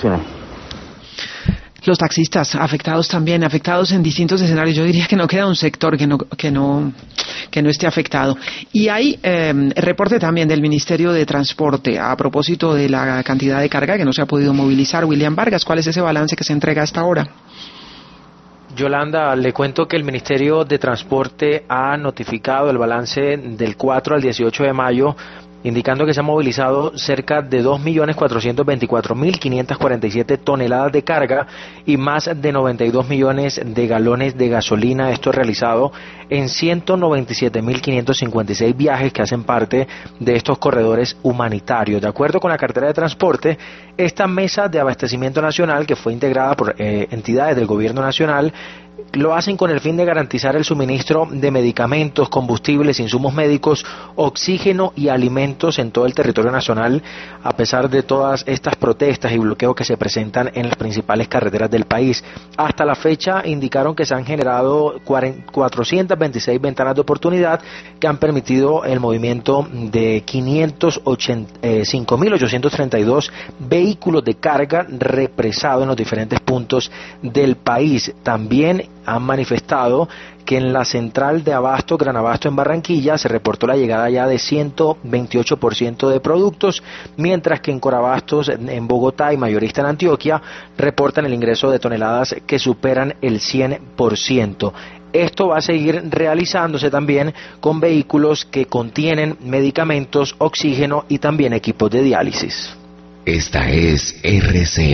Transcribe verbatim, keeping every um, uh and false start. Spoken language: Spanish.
Los taxistas afectados también, afectados en distintos escenarios. Yo diría que no queda un sector que no que no que no esté afectado. Y hay eh, reporte también del Ministerio de Transporte a propósito de la cantidad de carga que no se ha podido movilizar. William Vargas, ¿cuál es ese balance que se entrega hasta ahora? Yolanda, le cuento que el Ministerio de Transporte ha notificado el balance del cuatro al dieciocho de mayo, indicando que se han movilizado cerca de dos millones cuatrocientos veinticuatro mil quinientas cuarenta y siete toneladas de carga y más de noventa y dos millones de galones de gasolina. Esto realizado en ciento noventa y siete mil quinientos cincuenta y seis viajes que hacen parte de estos corredores humanitarios. De acuerdo con la cartera de transporte, esta mesa de abastecimiento nacional, que fue integrada por eh, entidades del gobierno nacional, lo hacen con el fin de garantizar el suministro de medicamentos, combustibles, insumos médicos, oxígeno y alimentos en todo el territorio nacional, a pesar de todas estas protestas y bloqueos que se presentan en las principales carreteras del país. Hasta la fecha indicaron que se han generado cuatrocientas veintiséis ventanas de oportunidad que han permitido el movimiento de quinientos ochenta, eh, cinco mil ochocientos treinta y dos vehículos de carga represados en los diferentes puntos del país. También han manifestado que en la central de abasto, Gran Abasto en Barranquilla, se reportó la llegada ya de ciento veintiocho por ciento de productos, mientras que en Corabastos, en Bogotá y Mayorista en Antioquia, reportan el ingreso de toneladas que superan el cien por ciento. Esto va a seguir realizándose también con vehículos que contienen medicamentos, oxígeno y también equipos de diálisis. Esta es R C